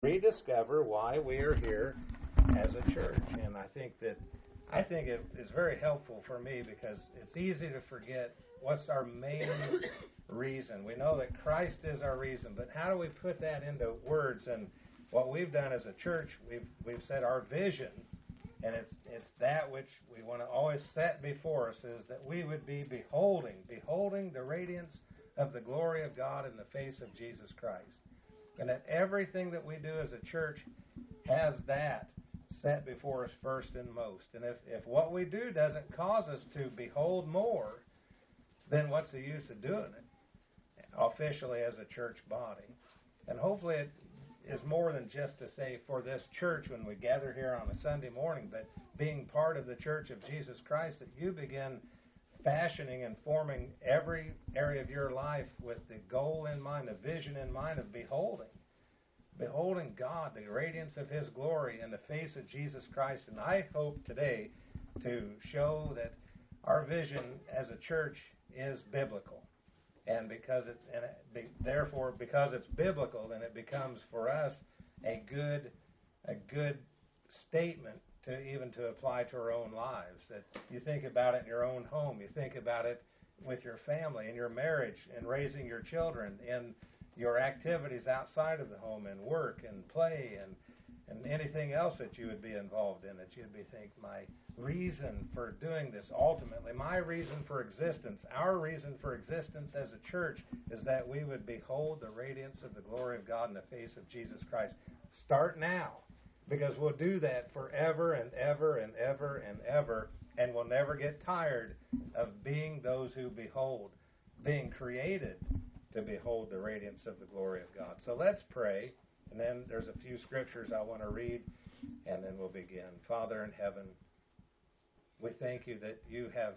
rediscover why we are here as a church. And I think it is very helpful for me because it's easy to forget what's our main reason. We know that Christ is our reason, but how do we put that into words? And what we've done as a church, we've said our vision, and it's that which we want to always set before us, is that we would be beholding the radiance of the glory of God in the face of Jesus Christ. And that everything that we do as a church has that set before us first and most. And if what we do doesn't cause us to behold more, then what's the use of doing it officially as a church body? And hopefully it is more than just to say for this church when we gather here on a Sunday morning, but being part of the Church of Jesus Christ, that you begin fashioning and forming every area of your life with the goal in mind, the vision in mind of beholding God, the radiance of His glory in the face of Jesus Christ. And I hope today to show that our vision as a church is biblical. And because it's biblical, then it becomes for us a good statement to apply to our own lives. That you think about it in your own home, you think about it with your family, in your marriage, in raising your children, in your activities outside of the home, in work and play and anything else that you would be involved in, that you'd be think, my reason for doing this, ultimately, my reason for existence, our reason for existence as a church is that we would behold the radiance of the glory of God in the face of Jesus Christ. Start now, because we'll do that forever and ever and ever and ever, and we'll never get tired of being those who behold, being created to behold the radiance of the glory of God. So let's pray. And then there's a few scriptures I want to read, and then we'll begin. Father in heaven, we thank you that you have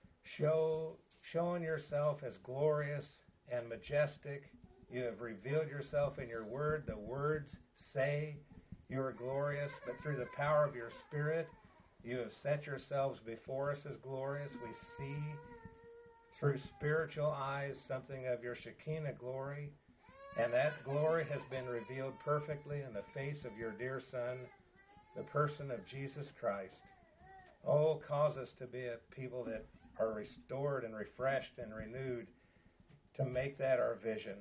shown yourself as glorious and majestic. You have revealed yourself in your word. The words say you are glorious, but through the power of your Spirit, you have set yourselves before us as glorious. We see through spiritual eyes something of your Shekinah glory. And that glory has been revealed perfectly in the face of your dear Son, the person of Jesus Christ. Oh, cause us to be a people that are restored and refreshed and renewed, to make that our vision,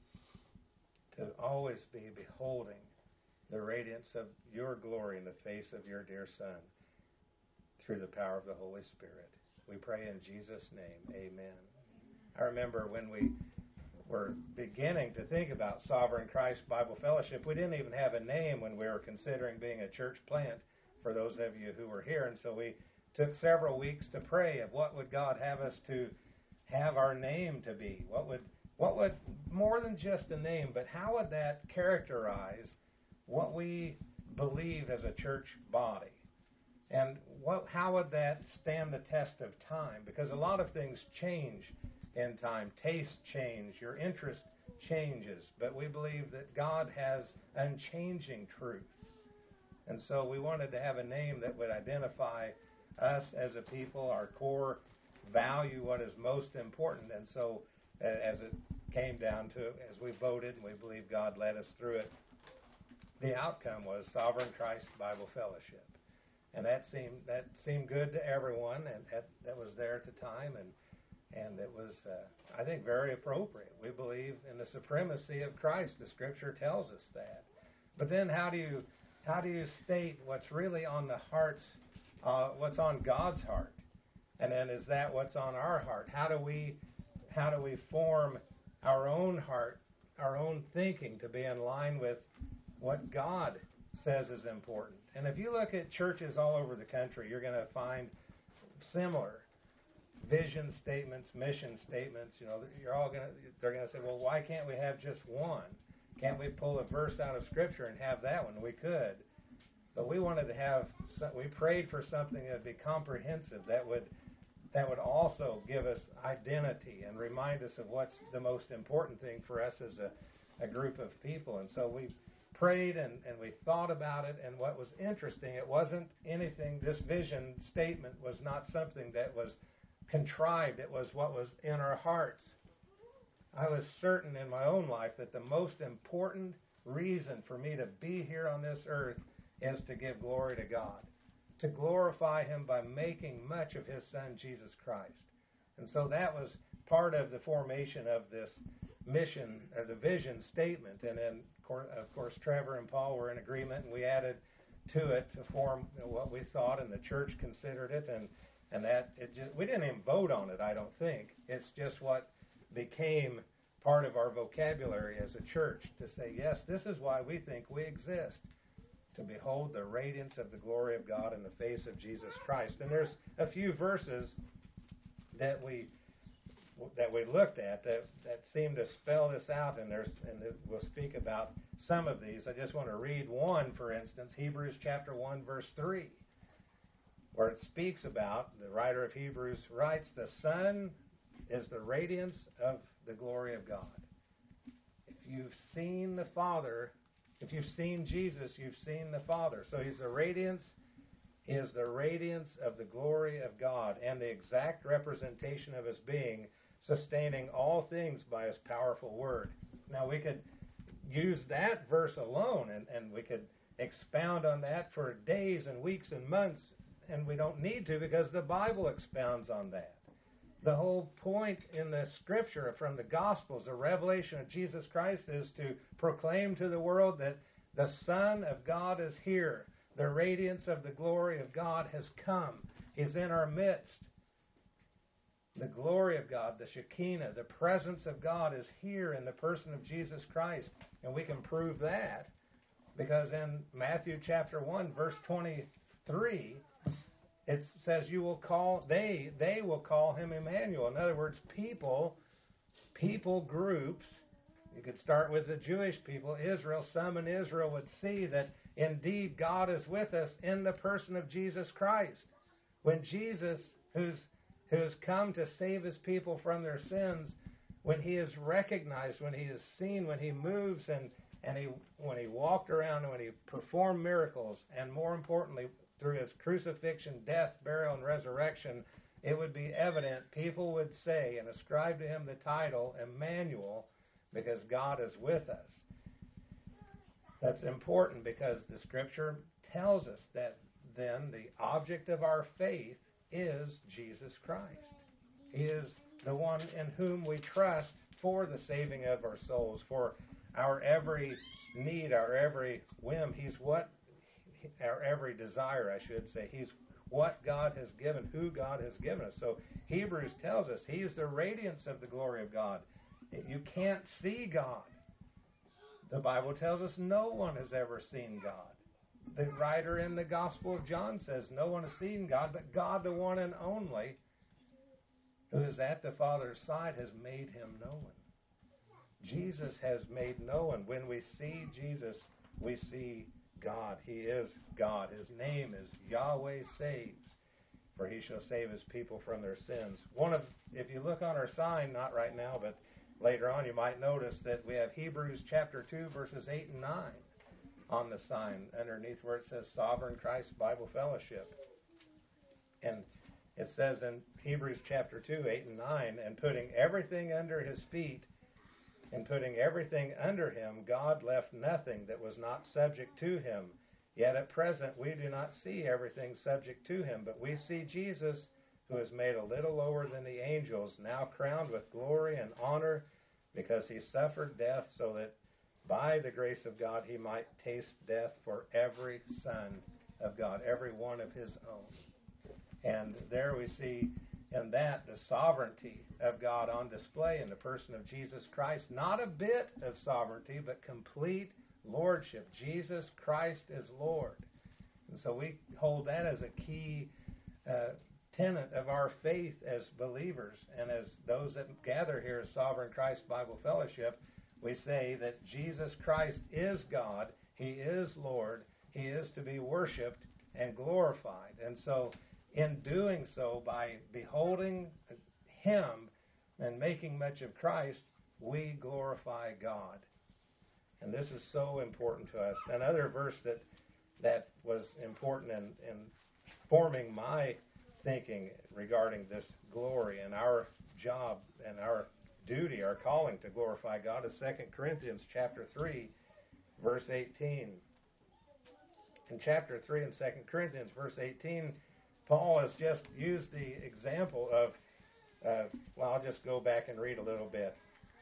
to always be beholding the radiance of your glory in the face of your dear Son through the power of the Holy Spirit. We pray in Jesus' name, amen. I remember when we were beginning to think about Sovereign Christ Bible Fellowship, we didn't even have a name when we were considering being a church plant, for those of you who were here. And so we took several weeks to pray of what would God have us to have our name to be. What would more than just a name, but how would that characterize what we believe as a church body? And how would that stand the test of time? Because a lot of things change in time. Tastes change. Your interest changes. But we believe that God has unchanging truth. And so we wanted to have a name that would identify us as a people, our core value, what is most important. And so as it came down to it, as we voted, and we believe God led us through it, the outcome was Sovereign Christ Bible Fellowship. And that seemed good to everyone, and that was there at the time, and it was, I think, very appropriate. We believe in the supremacy of Christ. The Scripture tells us that. But then how do you state what's really on the hearts, what's on God's heart? And then is that what's on our heart? How do we form our own heart, our own thinking to be in line with what God says is important? And if you look at churches all over the country, you're going to find similar vision statements, mission statements. You know, they're going to say, well, why can't we have just one? Can't we pull a verse out of Scripture and have that one? We could. But we wanted to we prayed for something that would be comprehensive, that would also give us identity and remind us of what's the most important thing for us as a group of people. And so we prayed and we thought about it, and what was interesting, it wasn't anything, this vision statement was not something that was contrived, it was what was in our hearts. I was certain in my own life that the most important reason for me to be here on this earth is to give glory to God, to glorify Him by making much of His Son, Jesus Christ. And so that was part of the formation of this mission, or the vision statement. And then, of course, Trevor and Paul were in agreement, and we added to it to form what we thought, and the church considered it, and that it just, we didn't even vote on it, I don't think. It's just what became part of our vocabulary as a church, to say, yes, this is why we think we exist, to behold the radiance of the glory of God in the face of Jesus Christ. And there's a few verses that we looked at that seem to spell this out, and we'll speak about some of these. I just want to read one, for instance, Hebrews chapter 1, verse 3, where it speaks about, the writer of Hebrews writes, the Son is the radiance of the glory of God. If you've seen the Father, if you've seen Jesus, you've seen the Father. So He's the radiance. He is the radiance of the glory of God and the exact representation of His being, sustaining all things by His powerful word. Now we could use that verse alone, and we could expound on that for days and weeks and months, and we don't need to, because the Bible expounds on that. The whole point in the Scripture from the Gospels, the revelation of Jesus Christ, is to proclaim to the world that the Son of God is here. The radiance of the glory of God has come. He's in our midst. The glory of God, the Shekinah, the presence of God is here in the person of Jesus Christ. And we can prove that because in Matthew chapter 1, verse 23, it says they will call Him Emmanuel. In other words, people groups. You could start with the Jewish people, Israel. Some in Israel would see that indeed God is with us in the person of Jesus Christ. When Jesus, who's come to save His people from their sins, when He is recognized, when He is seen, when He moves, when He walked around, and when He performed miracles, and more importantly, through His crucifixion, death, burial, and resurrection, it would be evident, people would say and ascribe to Him the title Emmanuel, because God is with us. That's important because the Scripture tells us that then the object of our faith is Jesus Christ. He is the one in whom we trust for the saving of our souls, for our every need, our every whim. He's our every desire, I should say. He's what God has given, who God has given us. So Hebrews tells us He is the radiance of the glory of God. You can't see God. The Bible tells us no one has ever seen God. The writer in the Gospel of John says no one has seen God, but God, the one and only, who is at the Father's side, has made Him known. Jesus has made known. When we see Jesus, we see God. He is God. His name is Yahweh Saves, for He shall save His people from their sins. If you look on our sign, not right now, but later on, you might notice that we have Hebrews chapter 2, verses 8 and 9 on the sign underneath where it says Sovereign Christ Bible Fellowship. And it says in Hebrews chapter 2, 8 and 9, and putting everything under His feet, and putting everything under Him, God left nothing that was not subject to Him. Yet at present we do not see everything subject to Him, but we see Jesus, who is made a little lower than the angels, now crowned with glory and honor, because He suffered death, so that by the grace of God He might taste death for every son of God, every one of His own. And there we see in that the sovereignty of God on display in the person of Jesus Christ. Not a bit of sovereignty, but complete lordship. Jesus Christ is Lord. And so we hold that as a key tenet of our faith as believers, and as those that gather here as Sovereign Christ Bible Fellowship, we say that Jesus Christ is God, He is Lord, He is to be worshiped and glorified. And so in doing so, by beholding Him and making much of Christ, we glorify God. And this is so important to us. Another verse that was important in forming my thinking regarding this glory and our job and our duty, our calling to glorify God, is 2 Corinthians chapter 3, verse 18. In chapter 3 in 2 Corinthians, verse 18, Paul has just used the example of, well, I'll just go back and read a little bit.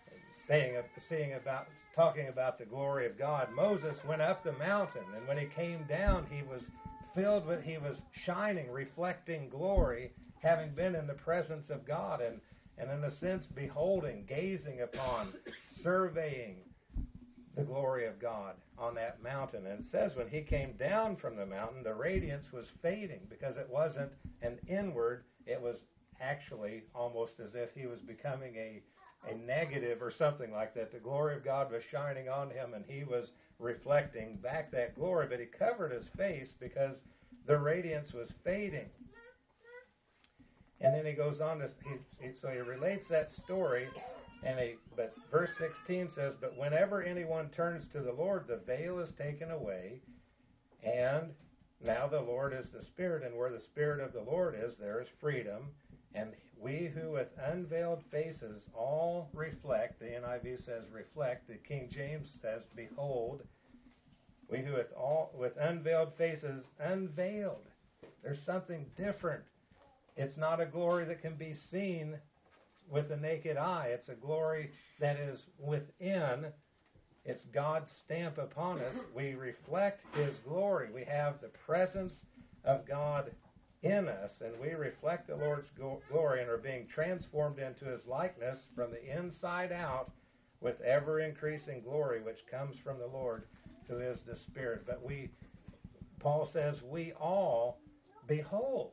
Talking about the glory of God. Moses went up the mountain, and when he came down, he was shining, reflecting glory, having been in the presence of God, and in a sense, beholding, gazing upon, surveying the glory of God on that mountain. And it says when he came down from the mountain, the radiance was fading, because it wasn't an inward, it was actually almost as if he was becoming a negative or something like that. The glory of God was shining on him, and he was reflecting back that glory, but he covered his face because the radiance was fading. And then he goes on to, so he relates that story, but verse 16 says, but whenever anyone turns to the Lord, the veil is taken away, and now the Lord is the Spirit, and where the Spirit of the Lord is, there is freedom. And we who with unveiled faces all reflect, the NIV says reflect, the King James says behold, we who with unveiled faces unveiled. There's something different. It's not a glory that can be seen with the naked eye. It's a glory that is within. It's God's stamp upon us. We reflect His glory. We have the presence of God in us, and we reflect the Lord's glory and are being transformed into His likeness from the inside out with ever-increasing glory which comes from the Lord, who is the Spirit. But Paul says, we all behold.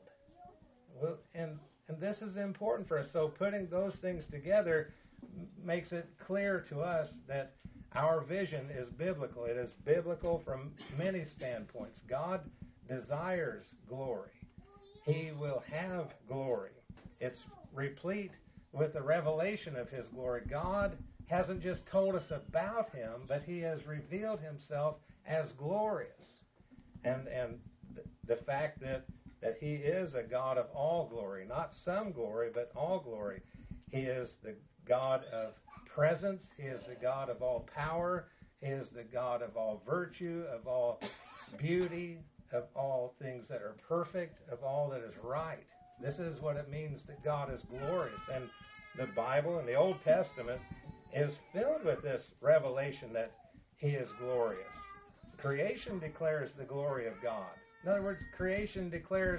And this is important for us. So putting those things together makes it clear to us that our vision is biblical. It is biblical from many standpoints. God desires glory. He will have glory. It's replete with the revelation of His glory. God hasn't just told us about Him, but He has revealed Himself as glorious. And the fact that He is a God of all glory, not some glory, but all glory. He is the God of presence. He is the God of all power. He is the God of all virtue, of all beauty, of all things that are perfect, of all that is right. This is what it means that God is glorious. And the Bible and the Old Testament is filled with this revelation that He is glorious. Creation declares the glory of God. In other words, creation declares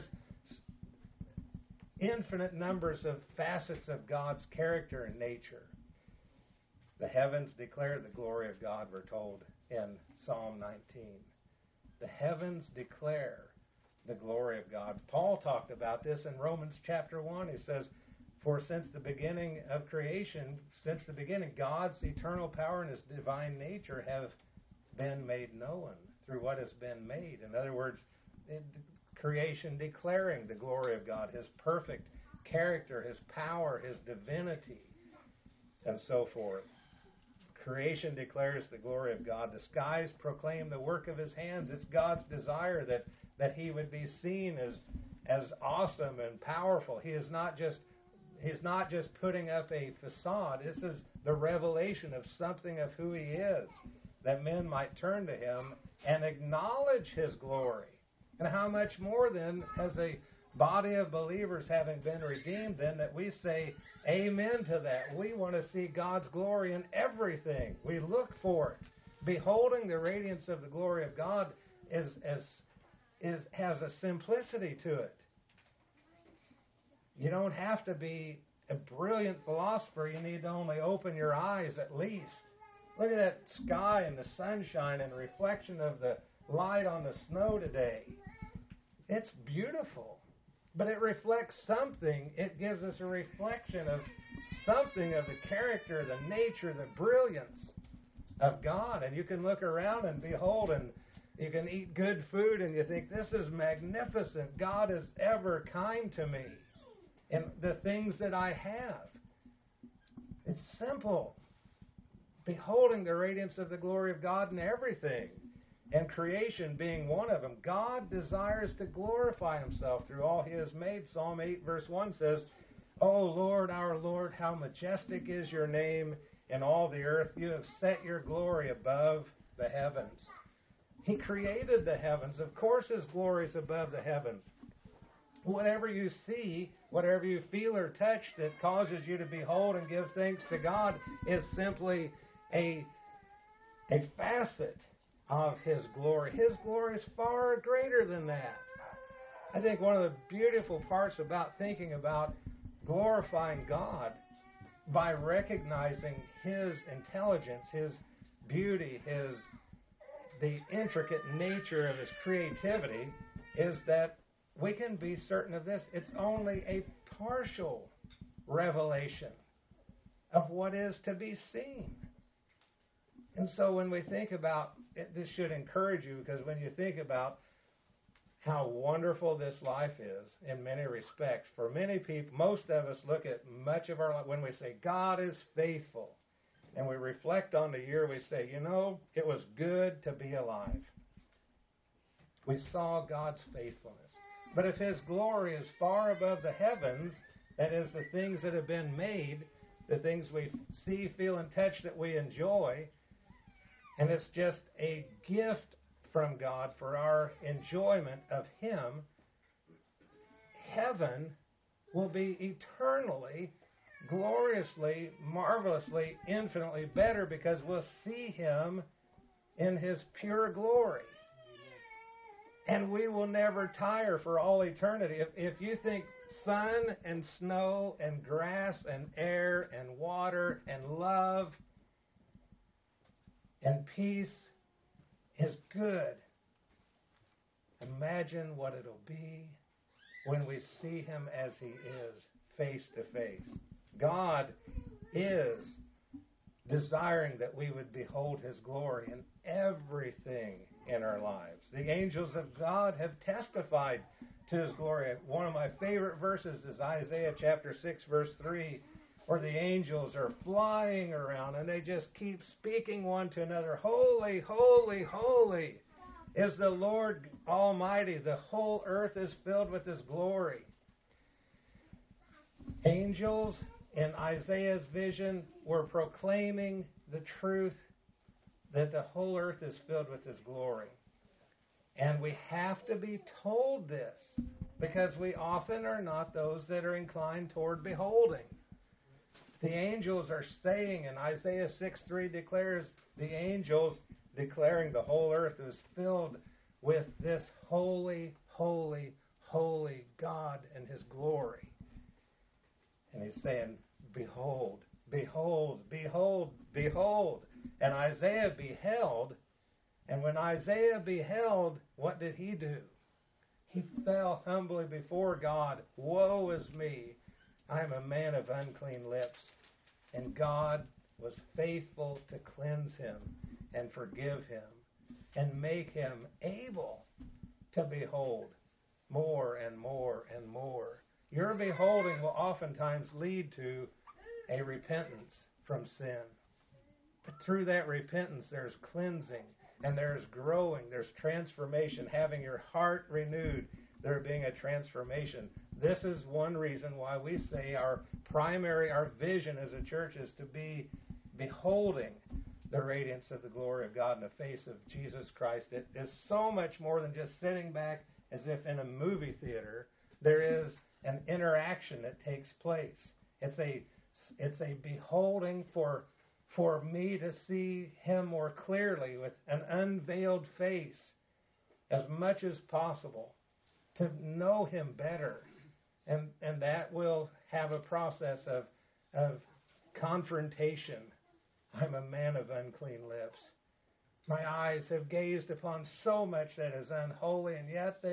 infinite numbers of facets of God's character and nature. The heavens declare the glory of God, we're told in Psalm 19. The heavens declare the glory of God. Paul talked about this in Romans chapter 1. He says, for since the beginning of creation, God's eternal power and His divine nature have been made known through what has been made. In other words, creation declaring the glory of God, His perfect character, His power, His divinity, and so forth. Creation declares the glory of God. The skies proclaim the work of His hands. It's God's desire that He would be seen as awesome and powerful. He's not just putting up a facade. This is the revelation of something of who He is, that men might turn to Him and acknowledge His glory. And how much more then, as a body of believers having been redeemed, then that we say amen to that. We want to see God's glory in everything. We look for it. Beholding the radiance of the glory of God has a simplicity to it. You don't have to be a brilliant philosopher. You need to only open your eyes at least. Look at that sky and the sunshine and the reflection of the light on the snow today. It's beautiful, but it reflects something. It gives us a reflection of something of the character, the nature, the brilliance of God. And you can look around and behold, and you can eat good food, and you think, this is magnificent. God is ever kind to me in the things that I have. It's simple. Beholding the radiance of the glory of God in everything, and creation being one of them. God desires to glorify Himself through all He has made. Psalm 8 verse 1 says, O Lord, our Lord, how majestic is your name in all the earth. You have set your glory above the heavens. He created the heavens. Of course His glory is above the heavens. Whatever you see, whatever you feel or touch that causes you to behold and give thanks to God is simply a facet of His glory. His glory is far greater than that. I think one of the beautiful parts about thinking about glorifying God by recognizing His intelligence, His beauty, the intricate nature of His creativity is that we can be certain of this. It's only a partial revelation of what is to be seen. And so when we think about it, this should encourage you, because when you think about how wonderful this life is in many respects, for many people, most of us look at much of our life, when we say God is faithful, and we reflect on the year, we say, it was good to be alive. We saw God's faithfulness. But if His glory is far above the heavens, that is, the things that have been made, the things we see, feel, and touch that we enjoy, and it's just a gift from God for our enjoyment of Him, heaven will be eternally, gloriously, marvelously, infinitely better, because we'll see Him in His pure glory. And we will never tire for all eternity. If you think sun and snow and grass and air and water and love and peace is good, imagine what it'll be when we see Him as He is, face to face. God is desiring that we would behold His glory in everything in our lives. The angels of God have testified to His glory. One of my favorite verses is Isaiah chapter 6, verse 3, where the angels are flying around and they just keep speaking one to another. Holy, holy, holy is the Lord Almighty. The whole earth is filled with His glory. Angels in Isaiah's vision were proclaiming the truth that the whole earth is filled with His glory. And we have to be told this, because we often are not those that are inclined toward beholding. The angels are saying, and Isaiah 6:3 declares, the angels declaring the whole earth is filled with this holy, holy, holy God and His glory. And He's saying, behold, behold, behold, behold. And Isaiah beheld, and when Isaiah beheld, what did he do? He fell humbly before God. Woe is me, I am a man of unclean lips. And God was faithful to cleanse him and forgive him and make him able to behold more and more and more. Your beholding will oftentimes lead to a repentance from sin. But through that repentance, there's cleansing, and there's growing, there's transformation, having your heart renewed, there being a transformation. This is one reason why we say our vision as a church is to be beholding the radiance of the glory of God in the face of Jesus Christ. It is so much more than just sitting back as if in a movie theater. There is an interaction that takes place. It's a beholding for me to see Him more clearly with an unveiled face as much as possible, to know Him better. And that will have a process of confrontation. I'm a man of unclean lips. My eyes have gazed upon so much that is unholy, and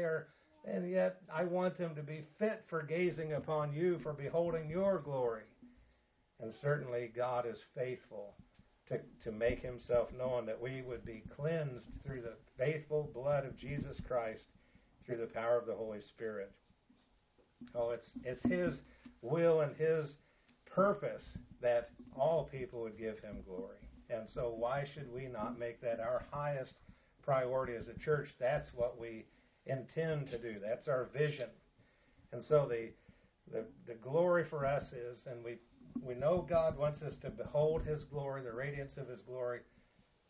yet I want them to be fit for gazing upon you, for beholding your glory. And certainly God is faithful to make Himself known, that we would be cleansed through the faithful blood of Jesus Christ, through the power of the Holy Spirit. Oh, it's His will and His purpose that all people would give Him glory. And so why should we not make that our highest priority as a church? That's what we intend to do. That's our vision. And so the glory for us is, and we know God wants us to behold His glory, the radiance of His glory,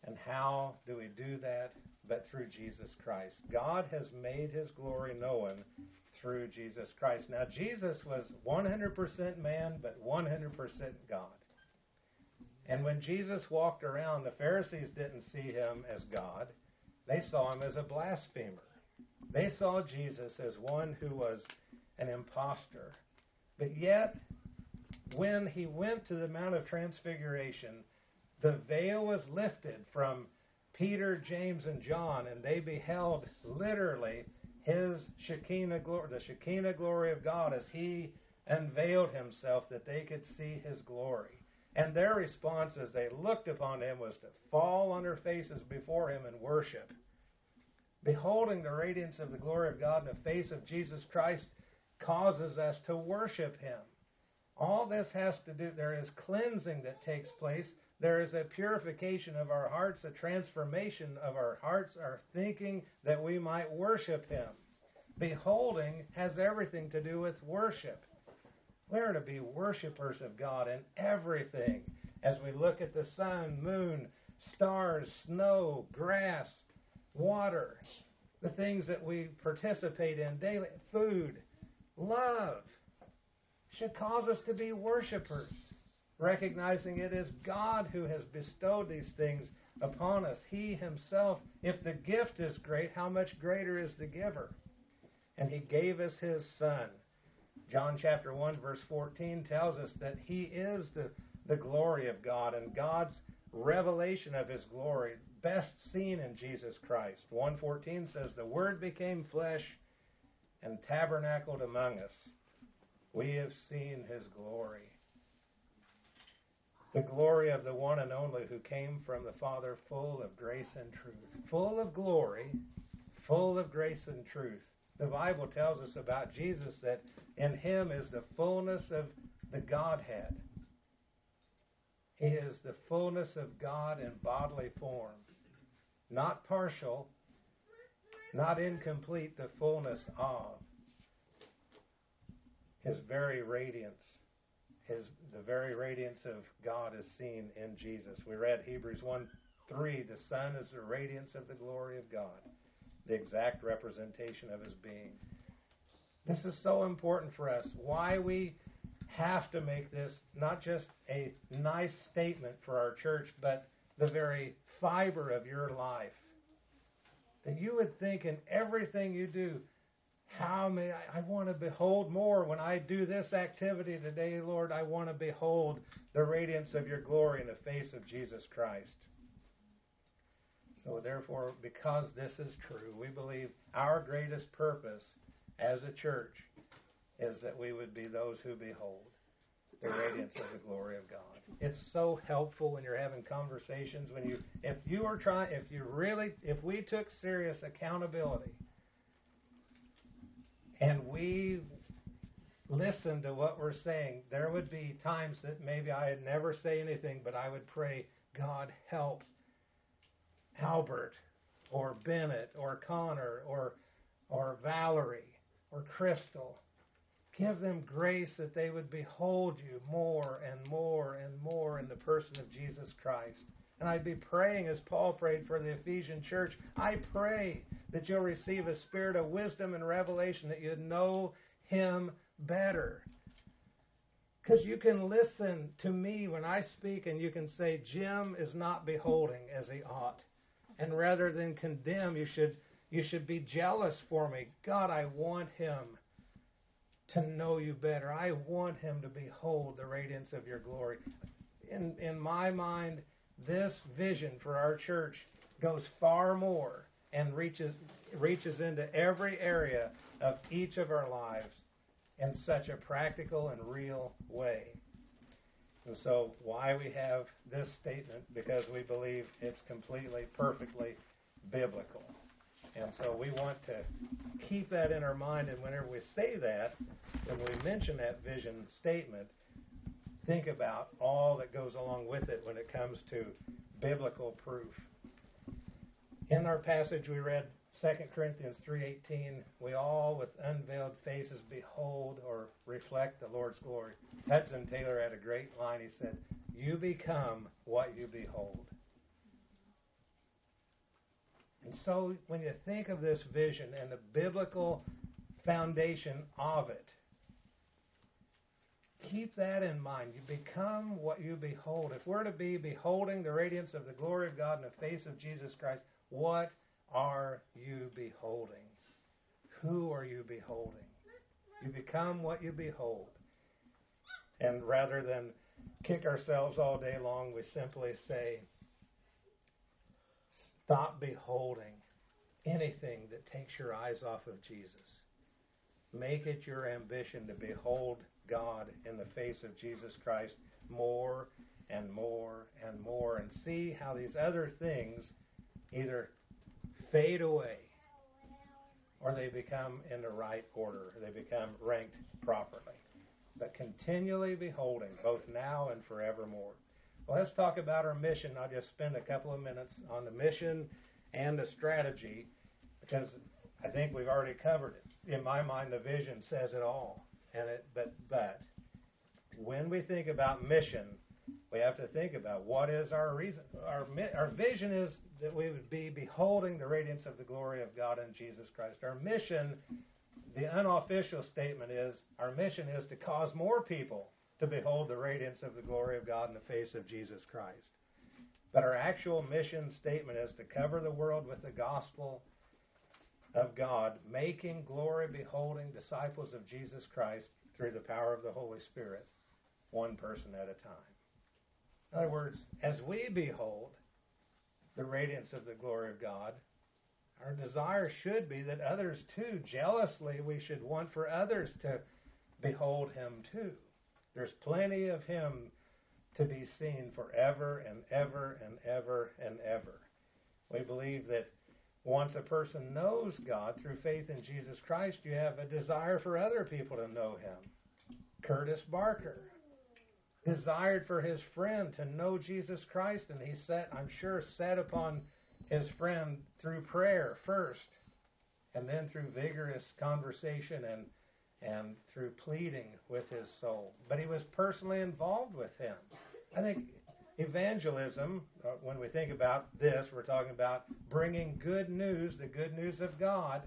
And how do we do that? But through Jesus Christ. God has made his glory known through Jesus Christ. Now, Jesus was 100% man, but 100% God. And when Jesus walked around, the Pharisees didn't see him as God. They saw him as a blasphemer. They saw Jesus as one who was an imposter. But yet, when he went to the Mount of Transfiguration, the veil was lifted from Peter, James, and John, and they beheld literally his Shekinah glory, the Shekinah glory of God, as he unveiled himself that they could see his glory. And their response as they looked upon him was to fall on their faces before him and worship. Beholding the radiance of the glory of God in the face of Jesus Christ causes us to worship him. All this has to do, there is cleansing that takes place. There is a purification of our hearts, a transformation of our hearts, our thinking, that we might worship him. Beholding has everything to do with worship. We are to be worshipers of God in everything. As we look at the sun, moon, stars, snow, grass, water, the things that we participate in daily, food, love, should cause us to be worshipers, recognizing it is God who has bestowed these things upon us. He himself, if the gift is great, how much greater is the giver? And he gave us his Son. John chapter 1 verse 14 tells us that he is the glory of God, and God's revelation of his glory best seen in Jesus Christ. 1:14 says, the Word became flesh and tabernacled among us. We have seen his glory. The glory of the one and only who came from the Father, full of grace and truth. Full of glory, full of grace and truth. The Bible tells us about Jesus that in him is the fullness of the Godhead. He is the fullness of God in bodily form. Not partial, not incomplete, the fullness of. His very radiance. The very radiance of God is seen in Jesus. We read Hebrews 1:3, the Son is the radiance of the glory of God, the exact representation of his being. This is so important for us. Why we have to make this not just a nice statement for our church, but the very fiber of your life. That you would think in everything you do, how may I want to behold more when I do this activity today, Lord. I want to behold the radiance of your glory in the face of Jesus Christ. So therefore, because this is true, we believe our greatest purpose as a church is that we would be those who behold the radiance of the glory of God. It's so helpful when you're having conversations, if we took serious accountability and we listened to what we're saying, there would be times that maybe I'd never say anything, but I would pray, God, help Albert or Bennett or Connor or Valerie or Crystal. Give them grace that they would behold you more and more and more in the person of Jesus Christ. And I'd be praying as Paul prayed for the Ephesian church. I pray that you'll receive a spirit of wisdom and revelation, that you'd know him better. Because you can listen to me when I speak and you can say, Jim is not beholding as he ought. And rather than condemn, you should be jealous for me. God, I want him to know you better. I want him to behold the radiance of your glory. In my mind, this vision for our church goes far more and reaches into every area of each of our lives in such a practical and real way. And so why we have this statement? Because we believe it's completely, perfectly biblical. And so we want to keep that in our mind, and whenever we say that, when we mention that vision statement, think about all that goes along with it when it comes to biblical proof. In our passage we read 2 Corinthians 3:18, we all with unveiled faces behold or reflect the Lord's glory. Hudson Taylor had a great line. He said, you become what you behold. And so when you think of this vision and the biblical foundation of it, keep that in mind. You become what you behold. If we're to be beholding the radiance of the glory of God in the face of Jesus Christ, what are you beholding? Who are you beholding? You become what you behold. And rather than kick ourselves all day long, we simply say, stop beholding anything that takes your eyes off of Jesus. Make it your ambition to behold God in the face of Jesus Christ more and more and more, and see how these other things either fade away or they become in the right order. They become ranked properly. But continually beholding, both now and forevermore. Well, let's talk about our mission. I'll just spend a couple of minutes on the mission and the strategy, because I think we've already covered it. In my mind, the vision says it all. But when we think about mission, we have to think about what is our reason. Our vision is that we would be beholding the radiance of the glory of God in Jesus Christ. Our mission, the unofficial statement is, our mission is to cause more people to behold the radiance of the glory of God in the face of Jesus Christ. But our actual mission statement is to cover the world with the gospel of God, making glory beholding disciples of Jesus Christ through the power of the Holy Spirit, one person at a time. In other words, as we behold the radiance of the glory of God, our desire should be that others too, jealously, we should want for others to behold Him too. There's plenty of Him to be seen forever and ever and ever and ever. We believe that once a person knows God through faith in Jesus Christ, you have a desire for other people to know Him. Curtis Barker desired for his friend to know Jesus Christ, and he set upon his friend through prayer first, and then through vigorous conversation and through pleading with his soul. But he was personally involved with him. I think evangelism, when we think about this, we're talking about bringing good news, the good news of God,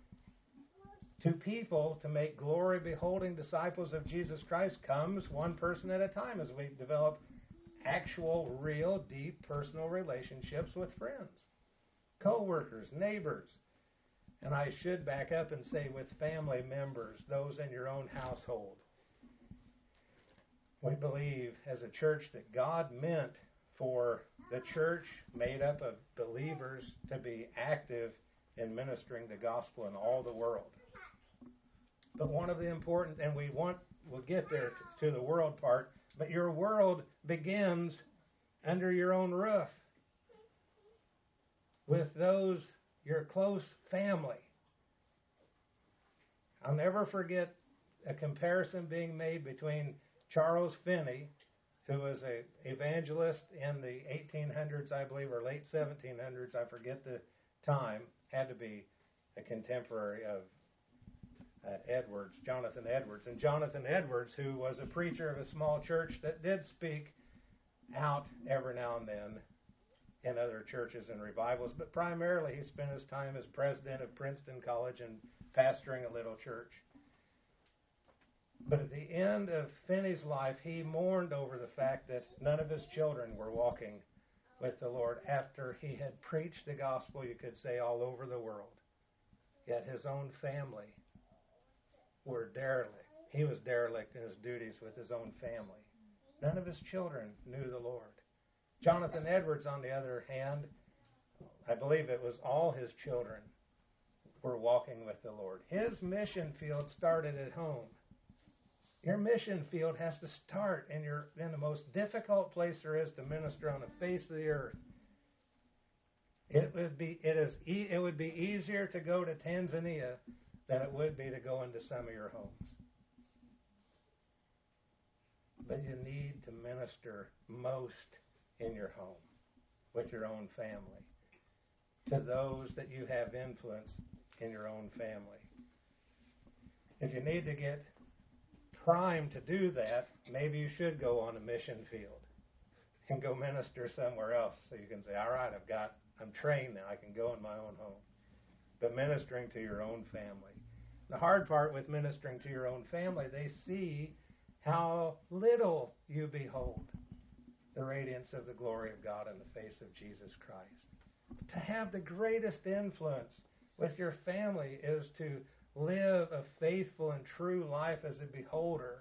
to people to make glory beholding disciples of Jesus Christ, comes one person at a time as we develop actual, real, deep personal relationships with friends, co-workers, neighbors. And I should back up and say with family members, those in your own household. We believe as a church that God meant for the church made up of believers to be active in ministering the gospel in all the world. But one of the important, and we'll get there to the world part, but your world begins under your own roof with those, your close family. I'll never forget a comparison being made between Charles Finney, who was an evangelist in the 1800s, I believe, or late 1700s, I forget the time, had to be a contemporary of Edwards, Jonathan Edwards. And Jonathan Edwards, who was a preacher of a small church that did speak out every now and then in other churches and revivals, but primarily he spent his time as president of Princeton College and pastoring a little church. But at the end of Finney's life, he mourned over the fact that none of his children were walking with the Lord after he had preached the gospel, you could say, all over the world. Yet his own family were derelict. He was derelict in his duties with his own family. None of his children knew the Lord. Jonathan Edwards, on the other hand, I believe it was all his children were walking with the Lord. His mission field started at home. Your mission field has to start in the most difficult place there is to minister on the face of the earth. It would be easier to go to Tanzania than it would be to go into some of your homes. But you need to minister most in your home, with your own family, to those that you have influence in your own family. If you need to get primed to do that, maybe you should go on a mission field and go minister somewhere else, so you can say, all right, I've got I'm trained now. I can go in my own home. But ministering to your own family. The hard part with ministering to your own family, they see how little you behold the radiance of the glory of God in the face of Jesus Christ. To have the greatest influence with your family is to live a faithful and true life as a beholder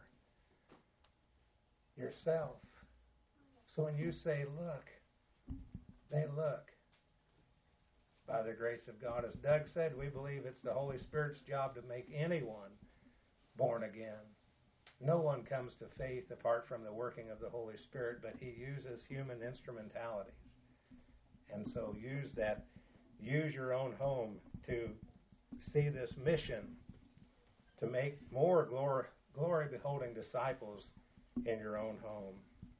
yourself. So when you say, look, they look. By the grace of God. As Doug said, we believe it's the Holy Spirit's job to make anyone born again. No one comes to faith apart from the working of the Holy Spirit, but He uses human instrumentalities. And so use your own home to see this mission to make more glory-beholding disciples in your own home.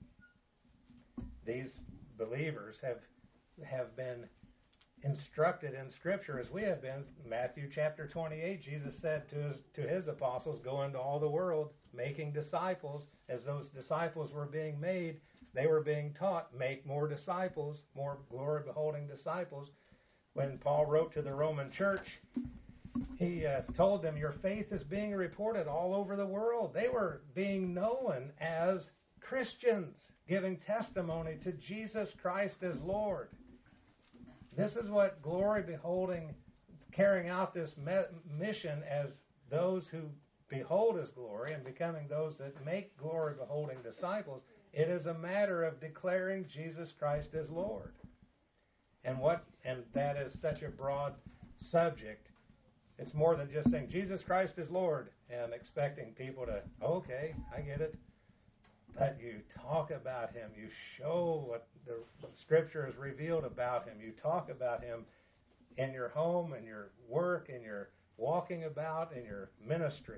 These believers have been instructed in Scripture as we have been. Matthew chapter 28, Jesus said to his apostles, go into all the world, making disciples. As those disciples were being made, they were being taught, make more disciples, more glory-beholding disciples. When Paul wrote to the Roman church, he told them, your faith is being reported all over the world. They were being known as Christians, giving testimony to Jesus Christ as Lord. This is what glory beholding, carrying out this mission as those who behold His glory and becoming those that make glory beholding disciples. It is a matter of declaring Jesus Christ as Lord. And that is such a broad subject. It's more than just saying Jesus Christ is Lord and expecting people to, okay, I get it. But you talk about Him. You show what the Scripture has revealed about Him. You talk about Him in your home, in your work, in your walking about, in your ministry.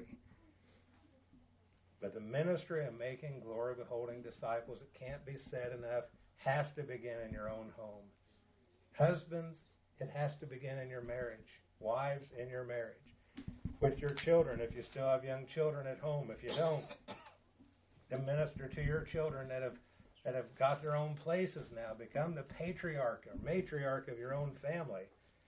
But the ministry of making glory-beholding disciples, it can't be said enough, has to begin in your own home. Husbands, it has to begin in your marriage. Wives, in your marriage. With your children, if you still have young children at home. If you don't, to minister to your children that have got their own places now. Become the patriarch or matriarch of your own family.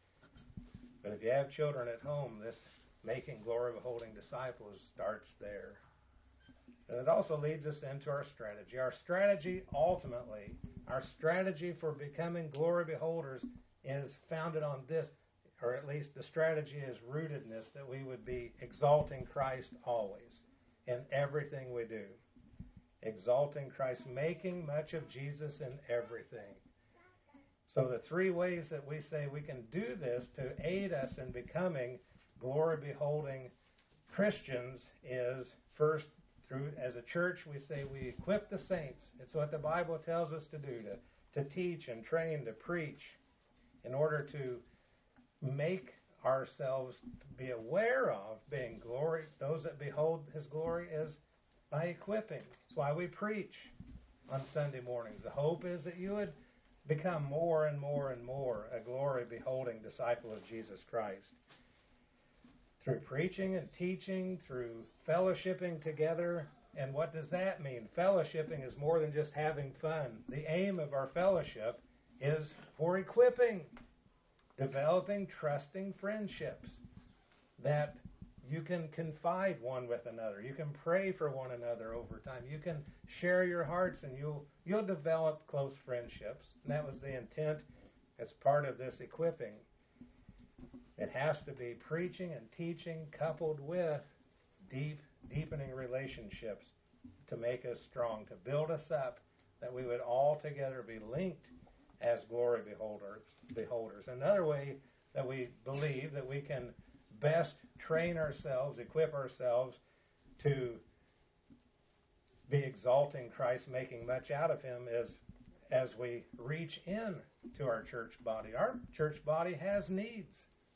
But if you have children at home, this making glory-beholding disciples starts there. And it also leads us into our strategy. Our strategy, ultimately, our strategy for becoming glory beholders is founded on this, or at least the strategy is rootedness, that we would be exalting Christ always in everything we do. Exalting Christ, making much of Jesus in everything. So the three ways that we say we can do this to aid us in becoming glory-beholding Christians is, first, through as a church, we say we equip the saints. It's what the Bible tells us to do, to teach and train, to preach, in order to make ourselves be aware of being glory. Those that behold His glory is by equipping. That's why we preach on Sunday mornings. The hope is that you would become more and more and more a glory-beholding disciple of Jesus Christ. Through preaching and teaching, through fellowshipping together. And what does that mean? Fellowshipping is more than just having fun. The aim of our fellowship is for equipping, developing trusting friendships that you can confide one with another. You can pray for one another over time. You can share your hearts, and you'll develop close friendships. And that was the intent as part of this equipping. It has to be preaching and teaching coupled with deepening relationships to make us strong, to build us up, that we would all together be linked as glory beholders. Another way that we believe that we can best train ourselves, equip ourselves to be exalting Christ, making much out of Him, is as we reach in to our church body. Our church body has needs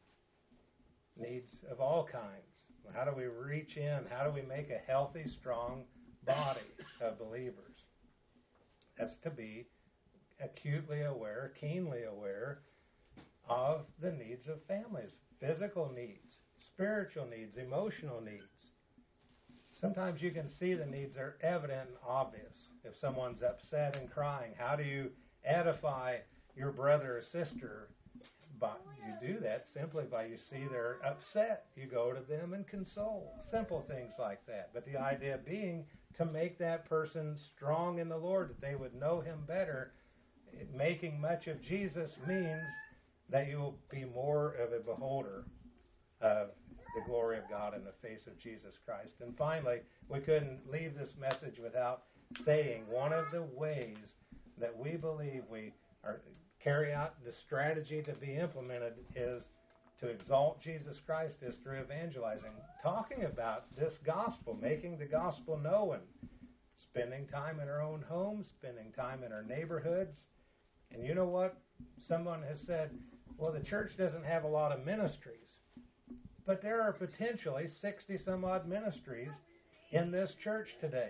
of all kinds. How do we reach in? How do we make a healthy, strong body of believers? That's to be acutely aware, keenly aware of the needs of families, physical needs, spiritual needs, emotional needs. Sometimes you can see the needs are evident and obvious. If someone's upset and crying, how do you edify your brother or sister, but you do that simply by you see they're upset. You go to them and console. Simple things like that. But the idea being to make that person strong in the Lord, that they would know Him better. Making much of Jesus means that you will be more of a beholder of the glory of God in the face of Jesus Christ. And finally, we couldn't leave this message without saying one of the ways that we believe we are carry out the strategy to be implemented is to exalt Jesus Christ is through evangelizing, talking about this gospel, making the gospel known, spending time in our own homes, spending time in our neighborhoods. And you know what? Someone has said, well, the church doesn't have a lot of ministries. But there are potentially 60 some odd ministries in this church today.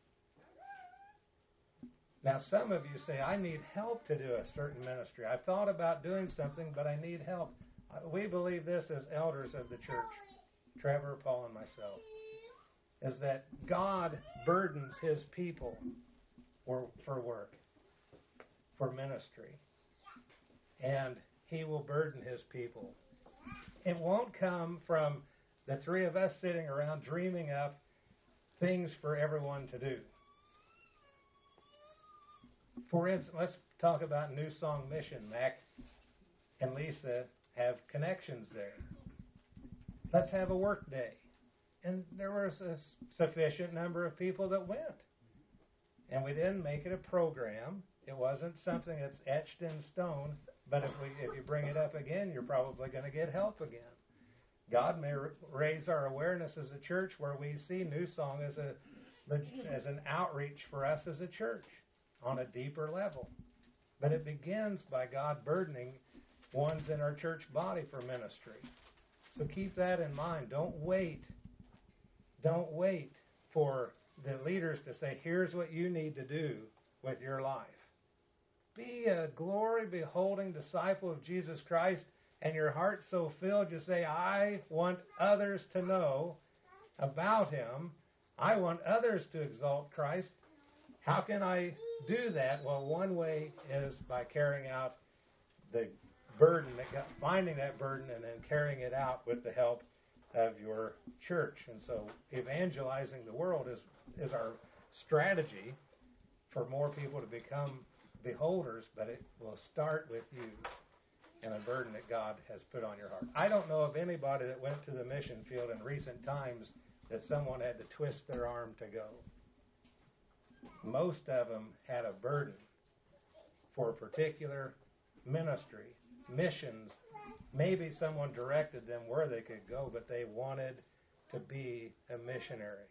Now, some of you say, I need help to do a certain ministry. I've thought about doing something, but I need help. We believe this as elders of the church, Trevor, Paul, and myself, is that God burdens His people for work, for ministry. And He will burden His people. It won't come from the three of us sitting around dreaming up things for everyone to do. For instance, let's talk about New Song Mission. Mac and Lisa have connections there. Let's have a work day. And there was a sufficient number of people that went. And we didn't make it a program. It wasn't something that's etched in stone. But if you bring it up again, you're probably going to get help again. God may raise our awareness as a church where we see New Song as an outreach for us as a church on a deeper level. But it begins by God burdening ones in our church body for ministry. So keep that in mind. Don't wait for the leaders to say, here's what you need to do with your life. Be a glory-beholding disciple of Jesus Christ, and your heart so filled, you say, I want others to know about Him. I want others to exalt Christ. How can I do that? Well, one way is by carrying out the burden, finding that burden and then carrying it out with the help of your church. And so evangelizing the world is our strategy for more people to become beholders, but it will start with you and a burden that God has put on your heart. I don't know of anybody that went to the mission field in recent times that someone had to twist their arm to go. Most of them had a burden for a particular ministry, missions. Maybe someone directed them where they could go, but they wanted to be a missionary.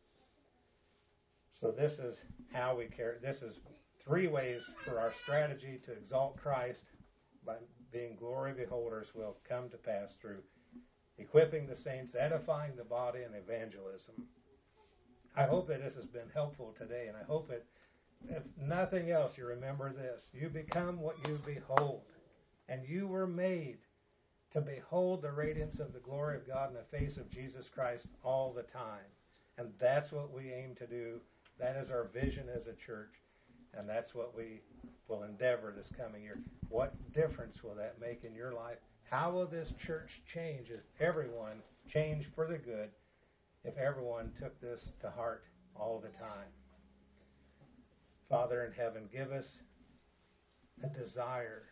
So this is how we care. This is 3 ways for our strategy to exalt Christ by being glory beholders will come to pass through equipping the saints, edifying the body, and evangelism. I hope that this has been helpful today, and I hope that if nothing else, you remember this. You become what you behold, and you were made to behold the radiance of the glory of God in the face of Jesus Christ all the time. And that's what we aim to do. That is our vision as a church. And that's what we will endeavor this coming year. What difference will that make in your life? How will this church change if everyone changed for the good, if everyone took this to heart all the time? Father in heaven, give us a desire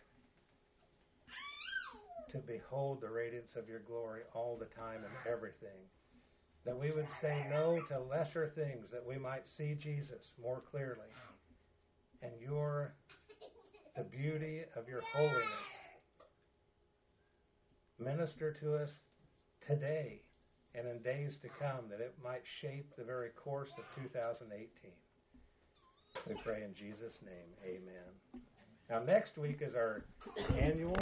to behold the radiance of your glory all the time and everything. That we would say no to lesser things, that we might see Jesus more clearly. And the beauty of your holiness. Minister to us today and in days to come, that it might shape the very course of 2018. We pray in Jesus' name, amen. Now next week is our annual